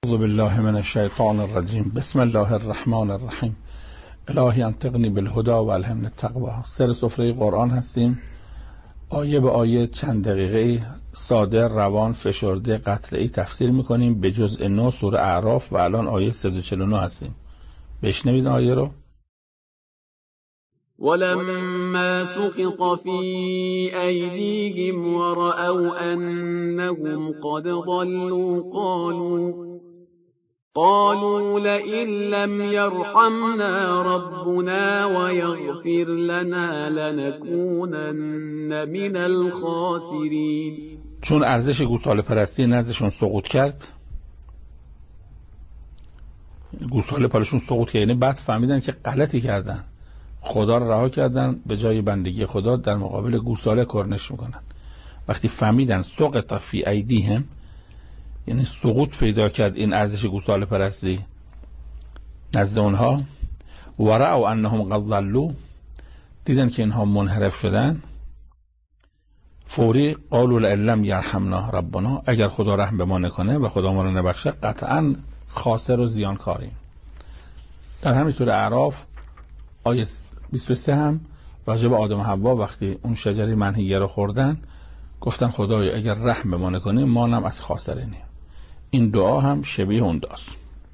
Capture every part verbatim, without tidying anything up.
اعوذ بالله من الشیطان الرجیم. بسم الله الرحمن الرحیم. الهی انطقنی بالهدی و الهمنی التقوی. سر سفره قرآن هستیم. آیه به آیه چند دقیقه ساده، روان، فشرده، قطعی تفسیر میکنیم به جزء نه سوره اعراف و الان آیه صد و چهل و نه هستیم. بشنوید آیه رو. ولما سقط في أيديهم ورأوا أنهم قد ضلوا قالوا قالوا لئن لم يرحمنا ربنا ويغفر لنا لنكونن من الخاسرين. چون ارزش گوساله پرستی نزدشون سقوط کرد، گوساله پرشون سقوط کرد، یعنی بعد فهمیدن که غلطی کردن، خدا رو رها کردن، به جای بندگی خدا در مقابل گوساله کرنش میکنن. وقتی فهمیدن سقط فی ایدیهم، یعنی سقوط پیدا کرد این ارزش گوساله پرستی نزد اونها، و رأوا انهم قد ضلوا، دیدن که اینها منحرف شدن، فوری قالوا لئن لم یرحمنا ربنا، اگر خدا رحم به ما نکنه و خدا ما رو نبخشه قطعا خاسر و زیانکاریم. در همین سوره اعراف آیه بیست و سه هم راجع به آدم و حوا وقتی اون شجره منهیه رو خوردن گفتن خدایا اگر رحم به ما نکنی ما هم از خاسرینیم. این دعا هم شبیه اون داست.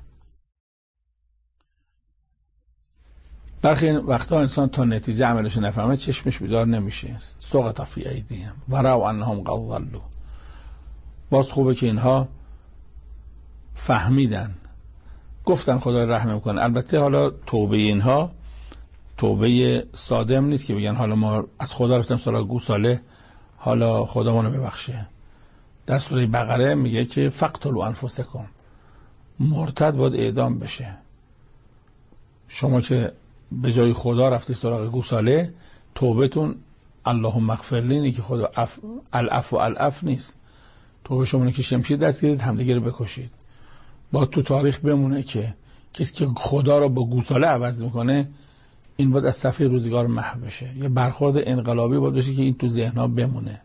برخی وقتا انسان تا نتیجه عملش نفهمه چشمش بیدار نمیشه. سقط فی ایدیهم و رأوا انهم قد ضلوا. باز خوبه که اینها فهمیدن، گفتن خدا رحم میکنه. البته حالا توبه اینها توبه صادم نیست که بگن حالا ما از خدا رفتیم سراغ گوساله، حالا خدا ما رو ببخشه. در سوره بقره میگه که فقتلوا انفسکم، مرتد باید اعدام بشه. شما که به جای خدا رفتی سراغ گوساله، توبتون اللهم اغفر لی که خدا اف... العفو العفو نیست. توبه شما که شمشیر دست گیرید همدیگه رو بکشید. با تو تاریخ بمونه که کسی که خدا رو با گوساله عوض میکنه این باید از صفحه روزگار محو بشه. یه برخورد انقلابی باید بشه که این تو ذهن‌ها بمونه.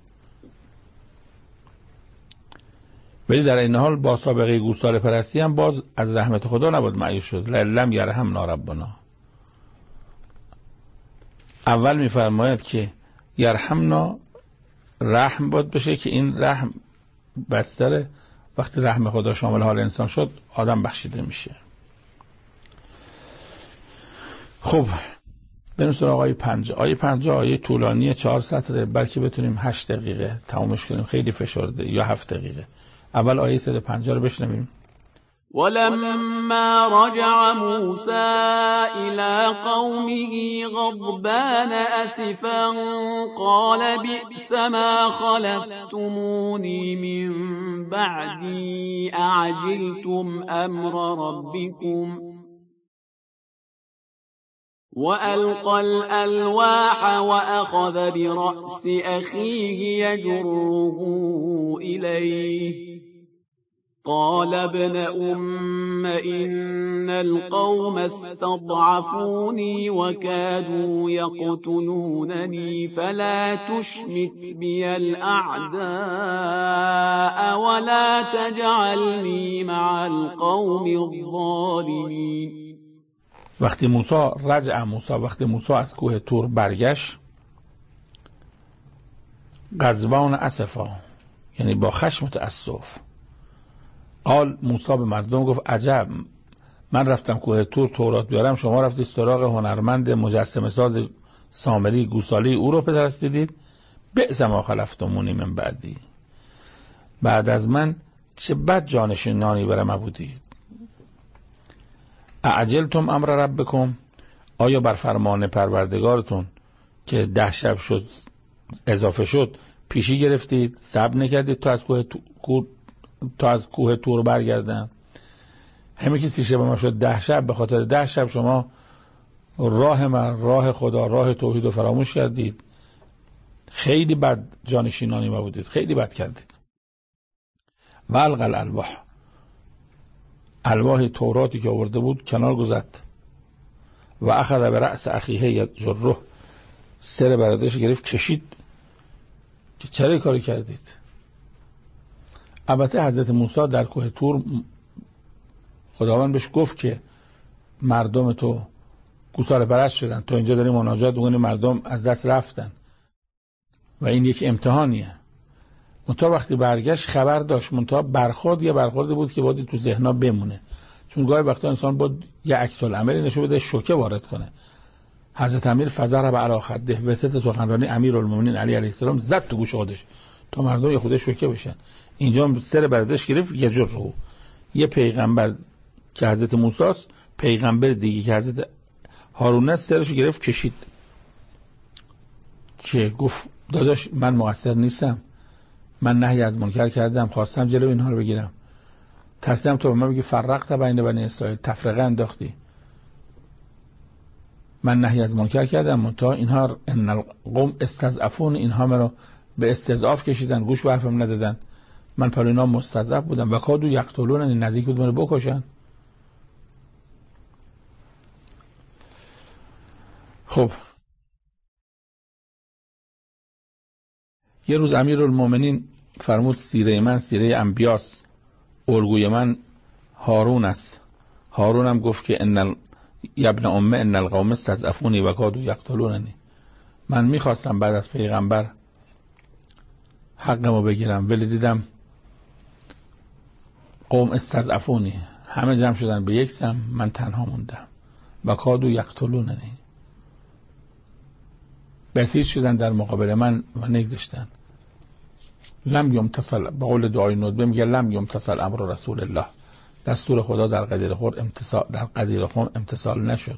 ولی در این حال با سابقه گوساله پرستی هم باز از رحمت خدا نباید مایوس شد. لم یرحمنا ربنا. اول میفرماید که یرحمنا رحم باید بشه که این رحم بستر وقتی رحم خدا شامل حال انسان شد آدم بخشیده میشه. خب بریم سراغ آیه پنج. آیه پنج آیه طولانی چهار سطره، بلکه بتونیم هشت دقیقه تمامش کنیم، خیلی فشرده، یا هفت دقیقه. اول آیه صد و پنجاه رو بشنویم. ولما رجع موسى إلى قومه غضبان أسفا قال بئس ما خلفتموني من بعدي أعجلتم أمر ربكم وألقى الألواح وأخذ برأس أخيه يجره إليه قال ابن أم إن القوم استضعفوني وكادوا يقتلونني فلا تشمت بي الأعداء ولا تجعلني مع القوم الظالمين. وقتی موسی رجع موسی وقتی موسی از کوه تور برگشت، غضبان اسفا، یعنی با خشم و تأسف، قال موسی به مردم گفت عجب، من رفتم کوه تور تورات بیارم، شما رفتید سراغ هنرمند مجسمه ساز سامری گوساله او رو پرستیدید. بئس ما خلفتمونی من بعدی، بعد از من چه بد جانشینانی برای ما بودید. اعجلتم امر ربکم، آیا بر فرمان پروردگارتون که ده شب شد اضافه شد پیشی گرفتید، صبر نکردید تا از کوه تور تا از کوه تور برگردن؟ همه که سی شب ما شد ده شب، به خاطر ده شب شما راه من، راه خدا، راه توحید رو فراموش کردید. خیلی بد جانشینانی ما بودید، خیلی بد کردید. و القى الالواح، الواح توراتی که آورده بود کنار گذاشت. و اخذ برأس اخیه یجره، سر برادرش گرفت کشید که چرا کاری کردید. البته حضرت موسی در کوه تور خداوند بهش گفت که مردم تو گوساله پرست شدن، تو اینجا داری مناجات می‌کنی، مردم از دست رفتن و این یک امتحانیه. منتها وقتی برگشت خبر داشت، منتها برخورد یه برخوردی بود که باید تو ذهن‌ها بمونه، چون گاهی وقتا انسان باید یه عکس العملی نشون بده، شوکه وارد کنه. حضرت امیر فزر به علی خده، وسط سخنرانی امیرالمومنین علی علیه السلام زد تو گوش خودش تا مردم یه خود شوکه بشن. اینجا سر برداشت گرفت یه جور رو یه پیغمبر که حضرت موسی است، پیغمبر دیگه که حضرت هارون است، سرش گرفت کشید که گفت داداش من مقصر نیستم، من نهی از منکر کردم، خواستم جلو اینها رو بگیرم، ترسیدم تو به من بگی فرقت بین بنی اسرائیل، تفرقه انداختی. من نهی از منکر کردم، منتها اینها ان القوم استضعفون، اینها مرا به استضعاف کشیدن، گوش به حرفم ندادن، من پر اینا مستضعف بودم و کادو یقتلون، این نزدیک بود منو بکشن. خب یه روز امیرالمومنین فرمود سیره من سیره انبیاست، الگوی من هارون است. هارون هم گفت که ان ابن امه ان القوم استضعفونی و کادوا یقتلوننی، من میخواستم بعد از پیغمبر حقمو بگیرم ولی دیدم قوم استضعفونی، همه جمع شدن به یک سم، من تنها موندم و کادوا یقتلوننی، بسیج شدن در مقابل من و نگذاشتن. لم یمتثل، به قول دعای ندبه میگه لم یمتثل امر رسول الله، دستور خدا در قدیر خود امتثال در قدیر خود امتثال نشد.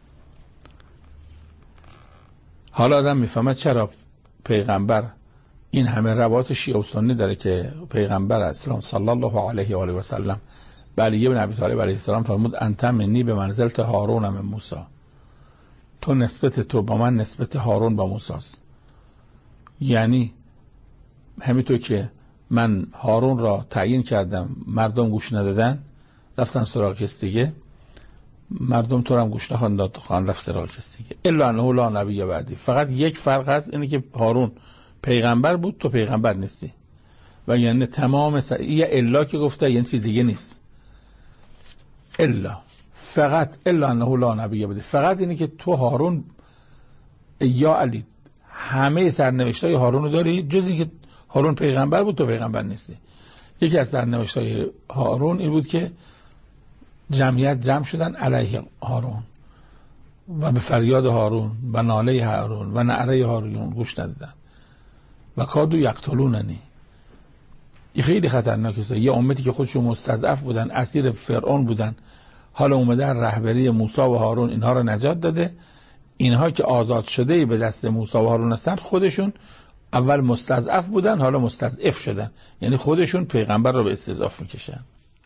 حالا آدم میفهمه چرا پیغمبر این همه روایت شیعه و سنی داره که پیغمبر اسلام صلی الله علیه و آله و سلم به علی بن ابی طالب علیه السلام فرمود انت منی به منزلت هارون من موسی، تو نسبت تو با من نسبت هارون با موسی است. یعنی همینطور که من هارون را تعیین کردم، مردم گوش ندادن، رفتن سراغ کس دیگه، مردم تو هم گوش نخواهند داد، خواهند رفت سراغ کس دیگه. الا انه لا نبی بعدی، فقط یک فرق هست، اینه که هارون پیغمبر بود، تو پیغمبر نیستی. و یعنی تمام س... یه الا که گفته یعنی چیز دیگه نیست، الا فقط الا انه لا نبی بعدی، فقط اینه که تو هارون یا علی همه سرنوشتای هارون رو داری، جز اینکه هارون پیغمبر بود تو پیغمبر نیستی. یکی از سرنوشتای هارون این بود که جمعیت جمع شدن علیه هارون و به فریاد هارون و ناله هارون و نعره هارون گوش ندادن و کادوا یقتلوننی. این خیلی خطرناکه. یه امتی که خودشون مستضعف بودن، اسیر فرعون بودن، حالا اومده رهبری موسی و هارون اینها رو نجات داده. اینها که آزاد شده به دست موسی و هارون هستن، خودشون اول مستضعف بودن، حالا مستضعف شدن، یعنی خودشون پیغمبر رو به استضعاف میکشن.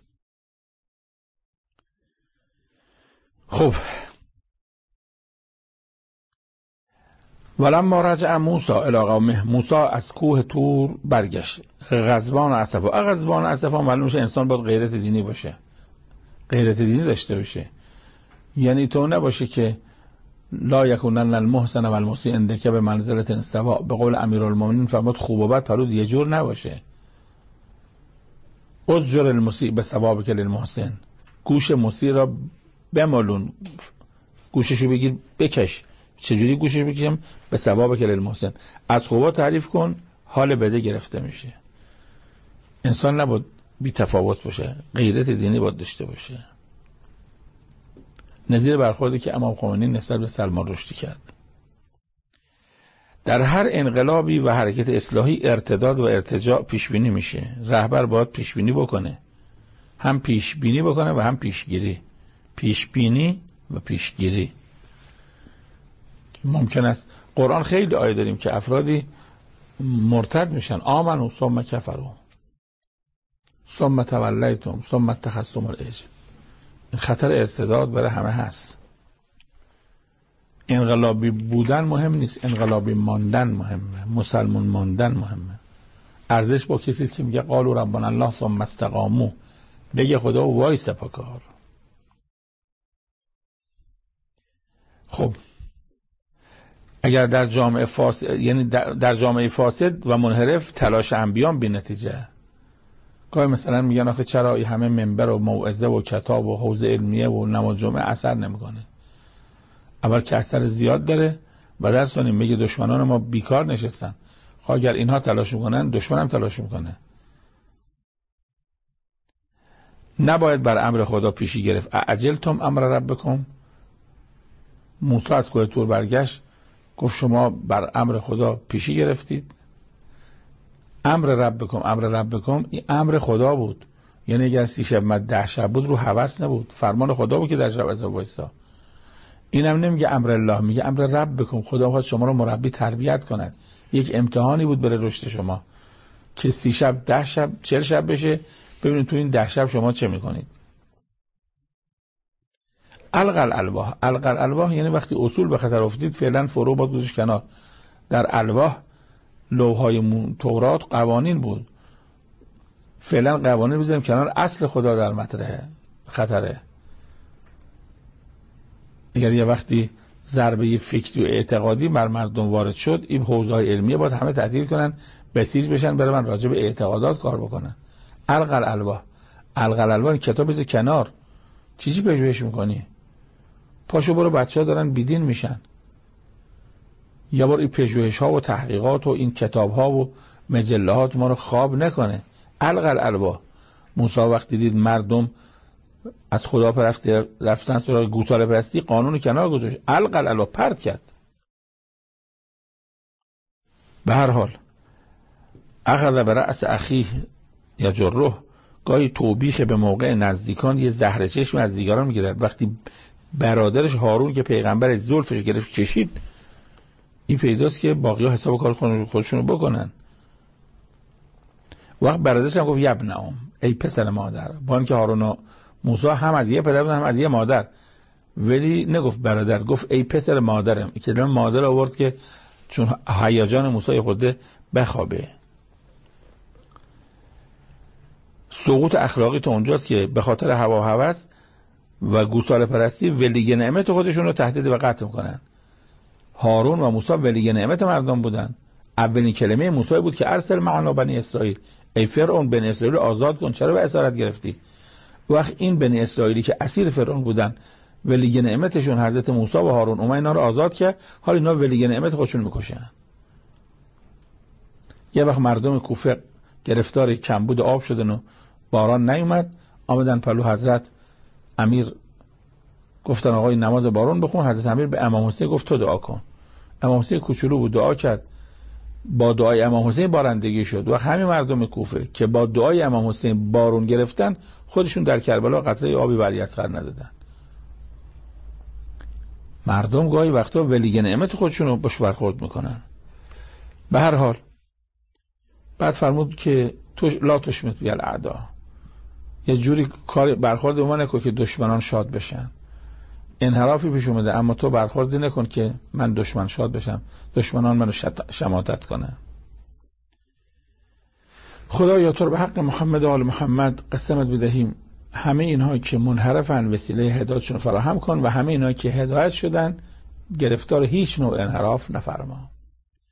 خب ولما رجع موسی الی قومه، موسی از کوه طور برگشت غضبان و اسفا. غضبان و اسفا معلوم میشه انسان باید غیرت دینی باشه، غیرت دینی داشته باشه. یعنی تو نباشه که لا یکونن المحسن و المسیء عندک به منزلت سوا، به قول امیرالمومنین فرمود خوب و بد پرود یه جور نباشه. ازجر المسیء به ثوابک للمحسن، گوش مسیء را بمالون، گوششو بگیر بکش. چجوری گوشش بکشم؟ به ثوابک للمحسن، از خوبا تعریف کن، حال بده گرفته میشه. انسان نباید بی تفاوت باشه، غیرت دینی باید داشته باشه. نظیر برخوردی که امام خمینی نسبت به سلمان رشدی کرد. در هر انقلابی و حرکت اصلاحی ارتداد و ارتجاع پیش بینی میشه. رهبر باید پیش بینی بکنه، هم پیش بینی بکنه و هم پیشگیری. پیش بینی و پیشگیری ممکن است. قرآن خیلی آیه داریم که افرادی مرتد میشن، آمنوا ثم کفروا ثم تولیتم ثم اتخذتم العجل. این خطر ارتداد برای همه هست. انقلابی بودن مهم نیست، انقلابی ماندن مهمه، مسلمون ماندن مهمه. ارزش با کسی است که میگه قالوا ربنا الله ثم استقاموا، بگه خدا وایس پاکار. خب اگر در جامعه فاسد، یعنی در, در جامعه فاسد و منحرف تلاش انبیان بی نتیجه. گاهی مثلا میگن آخه چرا این همه منبر و موعظه و کتاب و حوزه علمیه و نماز جمعه اثر نمیکنه؟ اول که اثر زیاد داره و در ثانی میگه دشمنان ما بیکار نشستن، خب اگر اینها تلاش میکنن دشمن هم تلاش میکنه. نباید بر امر خدا پیشی گرفت. اعجلتم امر ربکم. موسی از کوه طور برگشت گفت شما بر امر خدا پیشی گرفتید. امر ربکم، امر ربکم این امر خدا بود، یعنی اگر سی شب مد ده شب بود رو هوس نبود، فرمان خدا بود که در شب از وایسا. اینم نمیگه امر الله، میگه امر ربکم، خدا خواست شما رو مربی تربیت کند. یک امتحانی بود برای رشد شما که سی شب ده شب چهل شب بشه، ببینید تو این ده شب شما چه میکنید. القل الواح، القل الواح یعنی وقتی اصول به خطر افتید فعلا فرو باد گذاشت کنار. در الواح لوح‌های تورات قوانین بود، فعلا قوانین بذاریم کنار، اصل خدا در مطرحه، خطره. اگر یه وقتی ضربه فکری و اعتقادی بر مردم وارد شد، این حوزه‌های علمیه باید همه تعطیل کنن، بسیج بشن، برن راجع به اعتقادات کار بکنن. القل الواح، القل الواح کتاب بذار کنار، چی چی پژوهش میکنی؟ پاشو برو، بچه‌ها دارن بیدین میشن. یا بار این پژوهش ها و تحقیقات و این کتاب ها و مجلات ما رو خواب نکنه. القل الواح. موسی وقتی دید مردم از خدا پرستی رفتن سراغ گوساله پرستی، قانون کنار گذاشت، القل الواح، پرت کرد. به هر حال اخذ برأس اخیه یجره، گاهی توبیخ به موقع نزدیکان یه زهر چشم از دیگران میگیره. وقتی برادرش هارون که پیغمبر زلفش گرفت کشید، این پیداست که باقی‌ها حساب کار خودشونو بکنن. وقت برادرش هم گفت یبن ام، ای پسر مادر، با اینکه هارون و موسی هم از یه پدر بودن هم از یه مادر، ولی نگفت برادر، گفت ای پسر مادرم. این کلمه مادر آورد که چون هیجان موسی خود بخوابه. سقوط اخلاقی تو اونجاست که به خاطر هوا و هوس و گوساله پرستی ولی نعمت خودشون رو تهدید و قتل میکنن. هارون و موسی ولی نعمت مردم بودن. اولین کلمه موسی بود که ارسل معنا بنی اسرائیل، ای فرعون بنی اسرائیل آزاد کن، چرا به اسارت گرفتی؟ وقت این بنی اسرائیلی که اسیر فرعون بودن ولی نعمتشون حضرت موسی و هارون اومد اینا رو آزاد کرد، حال اینا ولی نعمت خودشون میکشن. یه وقت مردم کوفه گرفتار کمبود آب شدن و باران نیومد، آمدن پلو حضرت امیر، گفتن آقای نماز بارون بخون. حضرت امیر به امام حسین گفت تو دعا کن. امام حسین کوچولو بود، دعا کرد، با دعای امام حسین بارندگی شد. و همین مردم کوفه که با دعای امام حسین بارون گرفتن، خودشون در کربلا قطره آبی بر اصغر ندادن. مردم گاهی وقتا ولی نعمت خودشون رو باش برخورد میکنن. به هر حال بعد فرمود که تو لا تشمت بی الاعدا، یه جوری کار برخورد ما نکن که دشمنان شاد بشن. انحرافی پیش اومده، اما تو برخوردی نکن که من دشمن شاد بشم، دشمنان منو شماتت کنه. خدایا تو رو به حق محمد و آل محمد قسمت بدهیم، همه اینها که منحرفن وسیله هدایتشون فراهم کن، و همه اینها که هدایت شدن گرفتار هیچ نوع انحراف نفرما.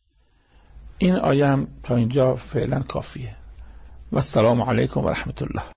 این آیه هم تا اینجا فعلا کافیه. و السلام علیکم و رحمت الله.